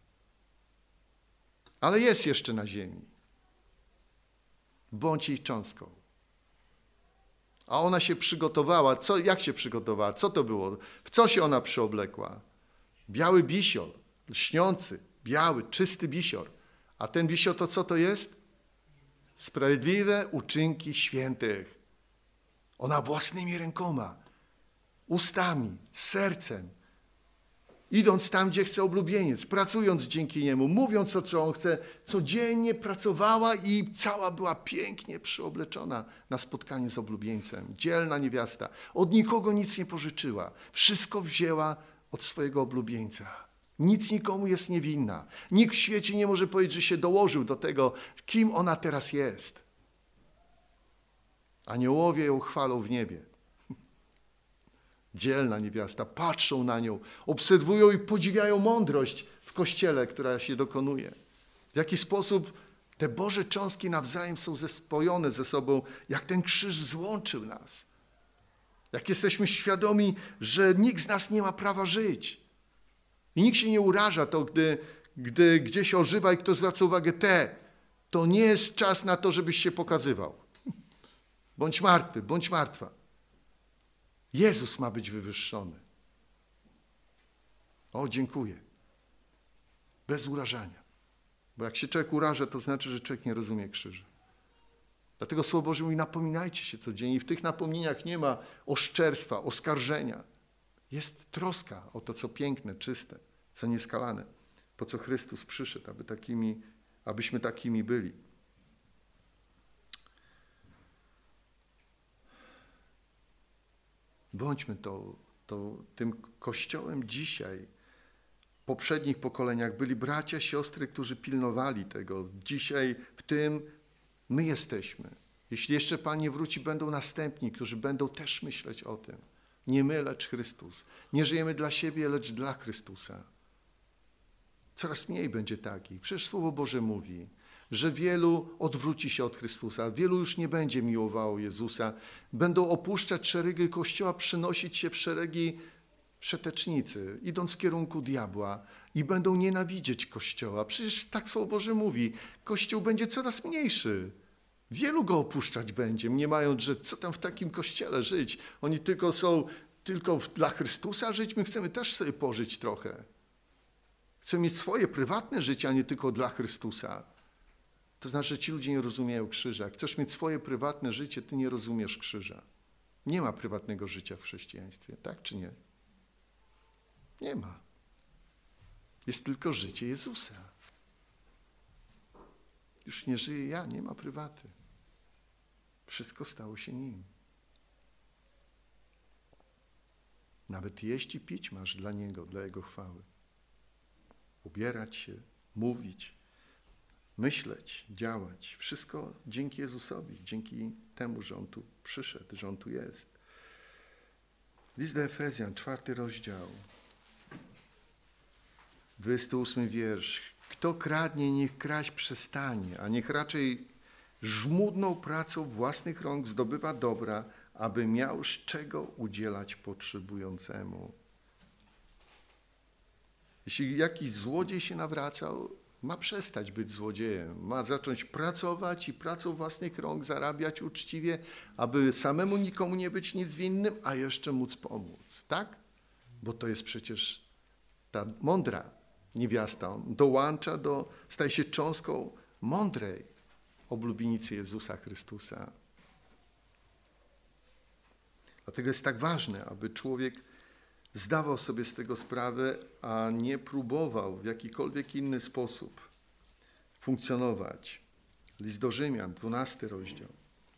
Ale jest jeszcze na ziemi. Bądź jej cząstką. A ona się przygotowała. Jak się przygotowała? Co to było? W co się ona przyoblekła? Biały bisior, lśniący, biały, czysty bisior. A ten bisior to co to jest? Sprawiedliwe uczynki świętych. Ona własnymi rękoma, ustami, sercem, idąc tam, gdzie chce oblubieniec, pracując dzięki niemu, mówiąc to, co on chce, codziennie pracowała i cała była pięknie przyobleczona na spotkanie z oblubieńcem. Dzielna niewiasta. Od nikogo nic nie pożyczyła. Wszystko wzięła od swojego oblubieńca. Nic nikomu jest niewinna. Nikt w świecie nie może powiedzieć, że się dołożył do tego, kim ona teraz jest. Aniołowie ją chwalą w niebie. Dzielna niewiasta, patrzą na nią, obserwują i podziwiają mądrość w Kościele, która się dokonuje. W jaki sposób te Boże cząstki nawzajem są zespojone ze sobą, jak ten krzyż złączył nas. Jak jesteśmy świadomi, że nikt z nas nie ma prawa żyć. I nikt się nie uraża, to gdy gdzieś ożywa i kto zwraca uwagę, to nie jest czas na to, żebyś się pokazywał. Bądź martwy, bądź martwa. Jezus ma być wywyższony. O, dziękuję. Bez urażania. Bo jak się człowiek uraża, to znaczy, że człowiek nie rozumie krzyża. Dlatego Słowo Boże mówi, napomniajcie się codziennie. I w tych napomnieniach nie ma oszczerstwa, oskarżenia. Jest troska o to, co piękne, czyste, co nieskalane. Po co Chrystus przyszedł, abyśmy takimi byli. Bądźmy tym Kościołem dzisiaj. W poprzednich pokoleniach byli bracia, siostry, którzy pilnowali tego. Dzisiaj w tym my jesteśmy. Jeśli jeszcze Pan nie wróci, będą następni, którzy będą też myśleć o tym. Nie my, lecz Chrystus. Nie żyjemy dla siebie, lecz dla Chrystusa. Coraz mniej będzie takich. Przecież Słowo Boże mówi, że wielu odwróci się od Chrystusa, wielu już nie będzie miłowało Jezusa, będą opuszczać szeregi Kościoła, przynosić się w szeregi przetecznicy, idąc w kierunku diabła i będą nienawidzieć Kościoła. Przecież tak Słowo Boże mówi, Kościół będzie coraz mniejszy. Wielu go opuszczać będzie, mniemając, że co tam w takim Kościele żyć? Oni tylko dla Chrystusa żyć, my chcemy też sobie pożyć trochę. Chcemy mieć swoje prywatne życie, a nie tylko dla Chrystusa. To znaczy, że ci ludzie nie rozumieją krzyża. Jak chcesz mieć swoje prywatne życie, ty nie rozumiesz krzyża. Nie ma prywatnego życia w chrześcijaństwie, tak czy nie? Nie ma. Jest tylko życie Jezusa. Już nie żyję ja, nie ma prywaty. Wszystko stało się Nim. Nawet jeść i pić masz dla Niego, dla Jego chwały. Ubierać się, mówić, myśleć, działać. Wszystko dzięki Jezusowi, dzięki temu, że On tu przyszedł, że On tu jest. List do Efezjan, 4 rozdział, 28 wiersz. Kto kradnie, niech kraść przestanie, a niech raczej żmudną pracą własnych rąk zdobywa dobra, aby miał z czego udzielać potrzebującemu. Jeśli jakiś złodziej się nawracał, ma przestać być złodziejem. Ma zacząć pracować i pracą własnych rąk zarabiać uczciwie, aby samemu nikomu nie być nic winnym, a jeszcze móc pomóc. Tak? Bo to jest przecież ta mądra niewiasta. On staje się cząstką mądrej oblubienicy Jezusa Chrystusa. Dlatego jest tak ważne, aby człowiek zdawał sobie z tego sprawę, a nie próbował w jakikolwiek inny sposób funkcjonować. List do Rzymian, 12 rozdział,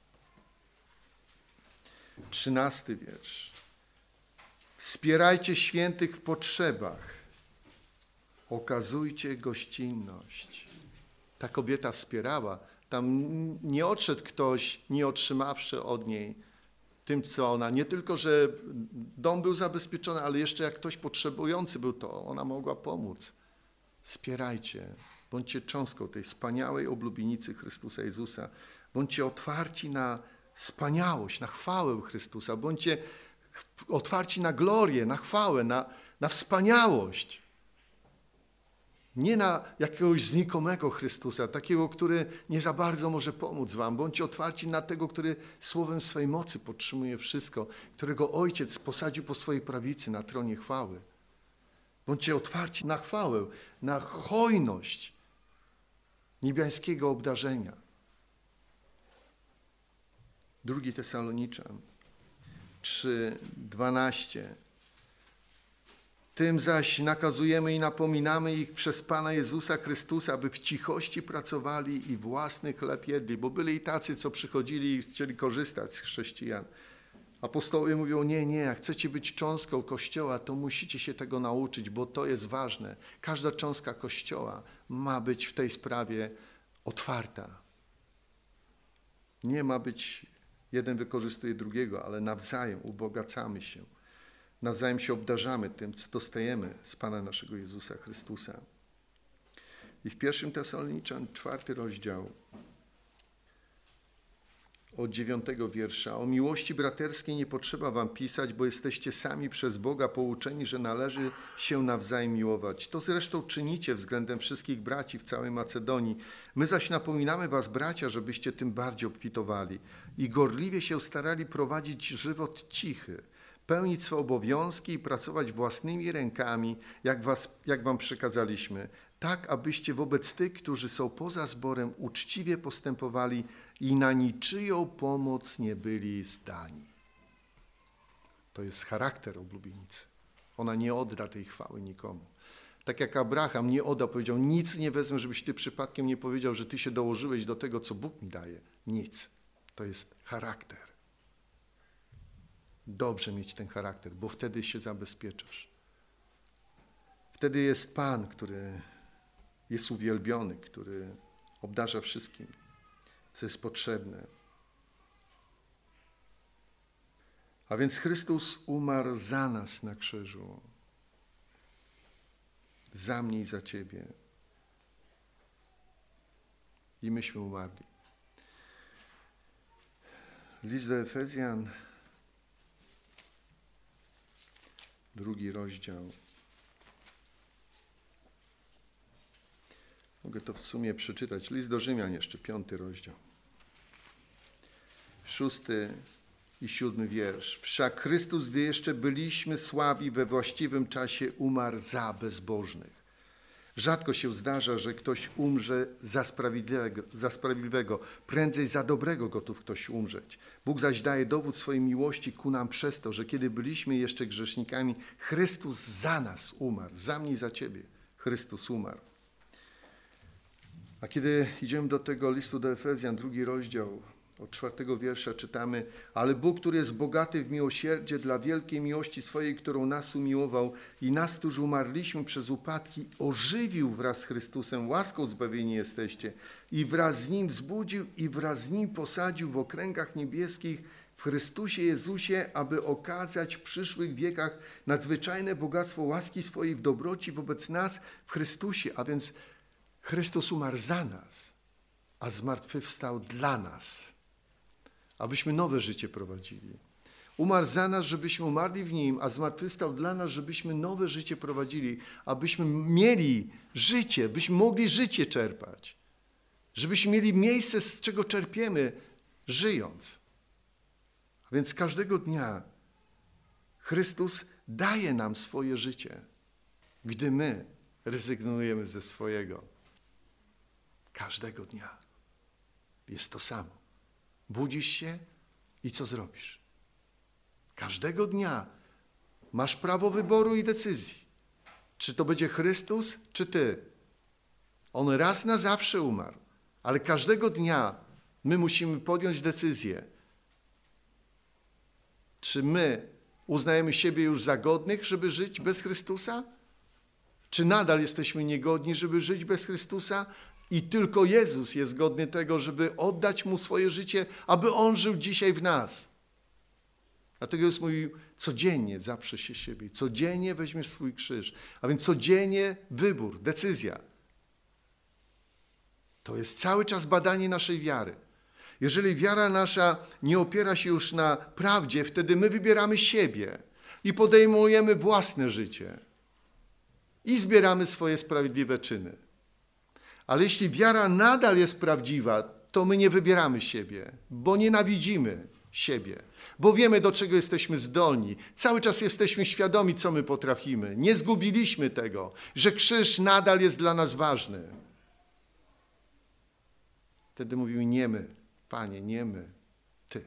13 wiersz. Wspierajcie świętych w potrzebach, okazujcie gościnność. Ta kobieta wspierała. Tam nie odszedł ktoś, nie otrzymawszy od niej tym, co ona, nie tylko, że dom był zabezpieczony, ale jeszcze jak ktoś potrzebujący był, to ona mogła pomóc. Wspierajcie, bądźcie cząstką tej wspaniałej oblubienicy Chrystusa Jezusa. Bądźcie otwarci na wspaniałość, na chwałę Chrystusa. Bądźcie otwarci na glorię, na chwałę, na wspaniałość. Nie na jakiegoś znikomego Chrystusa, takiego, który nie za bardzo może pomóc wam. Bądźcie otwarci na tego, który słowem swej mocy podtrzymuje wszystko, którego Ojciec posadził po swojej prawicy na tronie chwały. Bądźcie otwarci na chwałę, na hojność niebiańskiego obdarzenia. 2 Tesaloniczan 3:12. Tym zaś nakazujemy i napominamy ich przez Pana Jezusa Chrystusa, aby w cichości pracowali i własny chleb jedli, bo byli i tacy, co przychodzili i chcieli korzystać z chrześcijan. Apostołowie mówią, nie, jak chcecie być cząstką Kościoła, to musicie się tego nauczyć, bo to jest ważne. Każda cząstka Kościoła ma być w tej sprawie otwarta. Nie ma być, jeden wykorzystuje drugiego, ale nawzajem ubogacamy się. Nawzajem się obdarzamy tym, co dostajemy z Pana naszego Jezusa Chrystusa. I w 1 Tesaloniczan 4 rozdział od 9 wiersza. O miłości braterskiej nie potrzeba wam pisać, bo jesteście sami przez Boga pouczeni, że należy się nawzajem miłować. To zresztą czynicie względem wszystkich braci w całej Macedonii. My zaś napominamy was, bracia, żebyście tym bardziej obfitowali i gorliwie się starali prowadzić żywot cichy, pełnić swoje obowiązki i pracować własnymi rękami, jak wam przekazaliśmy, tak abyście wobec tych, którzy są poza zborem, uczciwie postępowali i na niczyją pomoc nie byli zdani. To jest charakter oblubienicy. Ona nie odda tej chwały nikomu. Tak jak Abraham nie oddał, powiedział, nic nie wezmę, żebyś ty przypadkiem nie powiedział, że ty się dołożyłeś do tego, co Bóg mi daje. Nic. To jest charakter. Dobrze mieć ten charakter, bo wtedy się zabezpieczasz. Wtedy jest Pan, który jest uwielbiony, który obdarza wszystkim, co jest potrzebne. A więc Chrystus umarł za nas na krzyżu. Za mnie i za ciebie. I myśmy umarli. List do Efezjan, 2 rozdział. Mogę to w sumie przeczytać. List do Rzymian jeszcze, 5 rozdział. 6 i 7 wiersz. Wszak Chrystus, gdy jeszcze byliśmy słabi, we właściwym czasie umarł za bezbożnych. Rzadko się zdarza, że ktoś umrze za sprawiedliwego. Prędzej za dobrego gotów ktoś umrzeć. Bóg zaś daje dowód swojej miłości ku nam przez to, że kiedy byliśmy jeszcze grzesznikami, Chrystus za nas umarł. Za mnie i za ciebie Chrystus umarł. A kiedy idziemy do tego listu do Efezjan, 2 rozdział, od 4 wiersza czytamy, ale Bóg, który jest bogaty w miłosierdzie dla wielkiej miłości swojej, którą nas umiłował i nas, którzy umarliśmy przez upadki, ożywił wraz z Chrystusem, łaską zbawieni jesteście i wraz z Nim wzbudził i wraz z Nim posadził w okręgach niebieskich w Chrystusie Jezusie, aby okazać w przyszłych wiekach nadzwyczajne bogactwo łaski swojej w dobroci wobec nas w Chrystusie, a więc Chrystus umarł za nas. a zmartwychwstał dla nas, abyśmy nowe życie prowadzili. Umarł za nas, żebyśmy umarli w Nim, a zmartwychwstał dla nas, żebyśmy nowe życie prowadzili, abyśmy mieli życie, byśmy mogli życie czerpać, żebyśmy mieli miejsce, z czego czerpiemy, żyjąc. A więc każdego dnia Chrystus daje nam swoje życie, gdy my rezygnujemy ze swojego. Każdego dnia jest to samo. Budzisz się i co zrobisz? Każdego dnia masz prawo wyboru i decyzji. Czy to będzie Chrystus, czy ty. On raz na zawsze umarł, ale każdego dnia my musimy podjąć decyzję. Czy my uznajemy siebie już za godnych, żeby żyć bez Chrystusa? Czy nadal jesteśmy niegodni, żeby żyć bez Chrystusa? I tylko Jezus jest godny tego, żeby oddać Mu swoje życie, aby On żył dzisiaj w nas. Dlatego Jezus mówił, codziennie zaprze się siebie, codziennie weźmiesz swój krzyż. A więc codziennie wybór, decyzja. To jest cały czas badanie naszej wiary. Jeżeli wiara nasza nie opiera się już na prawdzie, wtedy my wybieramy siebie i podejmujemy własne życie i zbieramy swoje sprawiedliwe czyny. Ale jeśli wiara nadal jest prawdziwa, to my nie wybieramy siebie, bo nienawidzimy siebie, bo wiemy, do czego jesteśmy zdolni. Cały czas jesteśmy świadomi, co my potrafimy. Nie zgubiliśmy tego, że krzyż nadal jest dla nas ważny. Wtedy mówimy, nie my, Panie, nie my, Ty.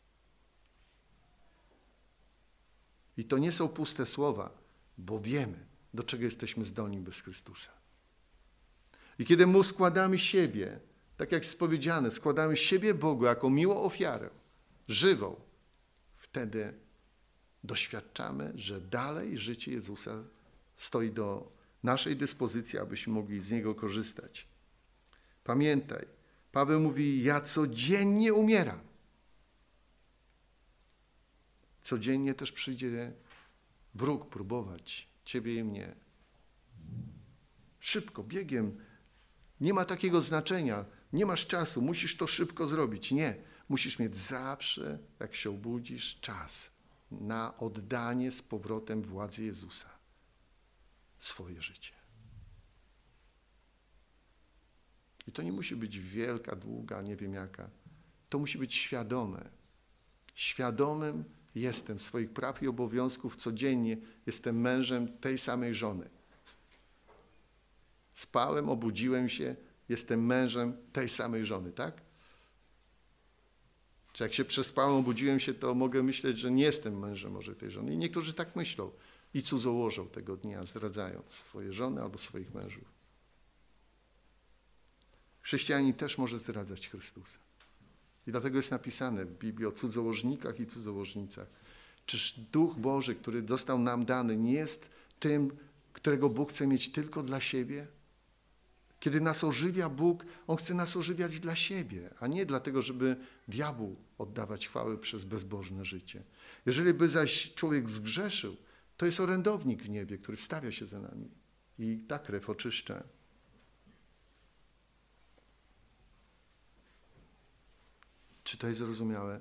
I to nie są puste słowa, bo wiemy, do czego jesteśmy zdolni bez Chrystusa. I kiedy Mu składamy siebie, tak jak jest powiedziane, składamy siebie Bogu jako miłą ofiarę, żywą, wtedy doświadczamy, że dalej życie Jezusa stoi do naszej dyspozycji, abyśmy mogli z Niego korzystać. Pamiętaj, Paweł mówi, ja codziennie umieram. Codziennie też przyjdzie wróg próbować ciebie i mnie. Szybko, biegiem. Nie ma takiego znaczenia. Nie masz czasu, musisz to szybko zrobić. Nie, musisz mieć zawsze, jak się obudzisz, czas na oddanie z powrotem władzy Jezusa. Swoje życie. I to nie musi być wielka, długa, nie wiem jaka. To musi być świadome. Świadomym jestem swoich praw i obowiązków codziennie. Jestem mężem tej samej żony. Spałem, obudziłem się, jestem mężem tej samej żony, tak? Czy jak się przespałem, obudziłem się, to mogę myśleć, że nie jestem mężem może tej żony. I niektórzy tak myślą i cudzołożą tego dnia, zdradzając swoje żony albo swoich mężów. Chrześcijanin też może zdradzać Chrystusa. I dlatego jest napisane w Biblii o cudzołożnikach i cudzołożnicach. Czyż Duch Boży, który został nam dany, nie jest tym, którego Bóg chce mieć tylko dla siebie? Kiedy nas ożywia Bóg, On chce nas ożywiać dla siebie, a nie dlatego, żeby diabłu oddawać chwały przez bezbożne życie. Jeżeli by zaś człowiek zgrzeszył, to jest orędownik w niebie, który wstawia się za nami i ta krew oczyszcza. Czy to jest zrozumiałe?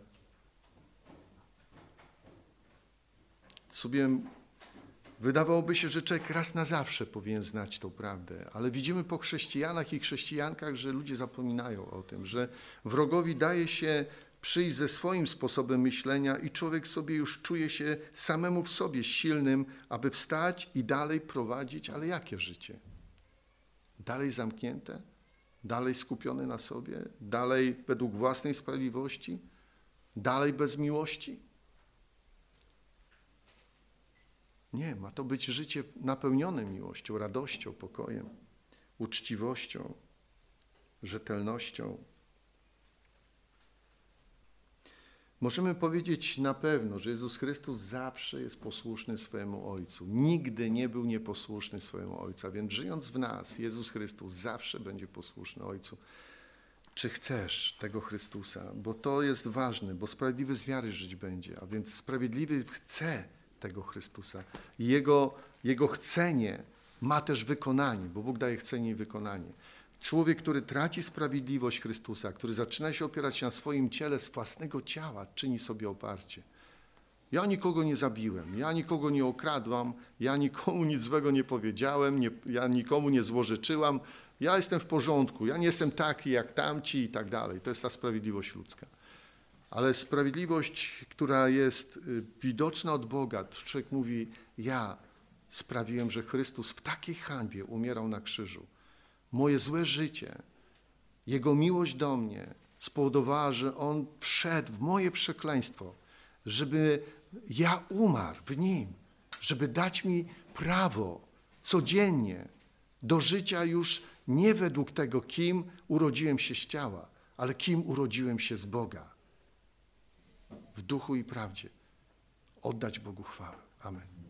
Sobie wydawałoby się, że człowiek raz na zawsze powinien znać tą prawdę, ale widzimy po chrześcijanach i chrześcijankach, że ludzie zapominają o tym, że wrogowi daje się przyjść ze swoim sposobem myślenia i człowiek sobie już czuje się samemu w sobie silnym, aby wstać i dalej prowadzić, ale jakie życie? Dalej zamknięte? Dalej skupiony na sobie? Dalej według własnej sprawiedliwości? Dalej bez miłości? Nie, ma to być życie napełnione miłością, radością, pokojem, uczciwością, rzetelnością. Możemy powiedzieć na pewno, że Jezus Chrystus zawsze jest posłuszny swojemu Ojcu. Nigdy nie był nieposłuszny swojemu Ojcu, a więc żyjąc w nas, Jezus Chrystus zawsze będzie posłuszny Ojcu. Czy chcesz tego Chrystusa? Bo to jest ważne, bo sprawiedliwy z wiary żyć będzie, a więc sprawiedliwy chce tego Chrystusa. I Jego chcenie ma też wykonanie, bo Bóg daje chcenie i wykonanie. Człowiek, który traci sprawiedliwość Chrystusa, który zaczyna się opierać na swoim ciele, z własnego ciała czyni sobie oparcie. Ja nikogo nie zabiłem, ja nikogo nie okradłam, ja nikomu nic złego nie powiedziałem, ja nikomu nie złorzeczyłam, ja jestem w porządku, ja nie jestem taki jak tamci i tak dalej. To jest ta sprawiedliwość ludzka. Ale sprawiedliwość, która jest widoczna od Boga, człowiek mówi, ja sprawiłem, że Chrystus w takiej hańbie umierał na krzyżu. Moje złe życie, Jego miłość do mnie spowodowała, że On wszedł w moje przekleństwo, żeby ja umarł w Nim, żeby dać mi prawo codziennie do życia już nie według tego, kim urodziłem się z ciała, ale kim urodziłem się z Boga. W duchu i prawdzie. Oddać Bogu chwałę. Amen.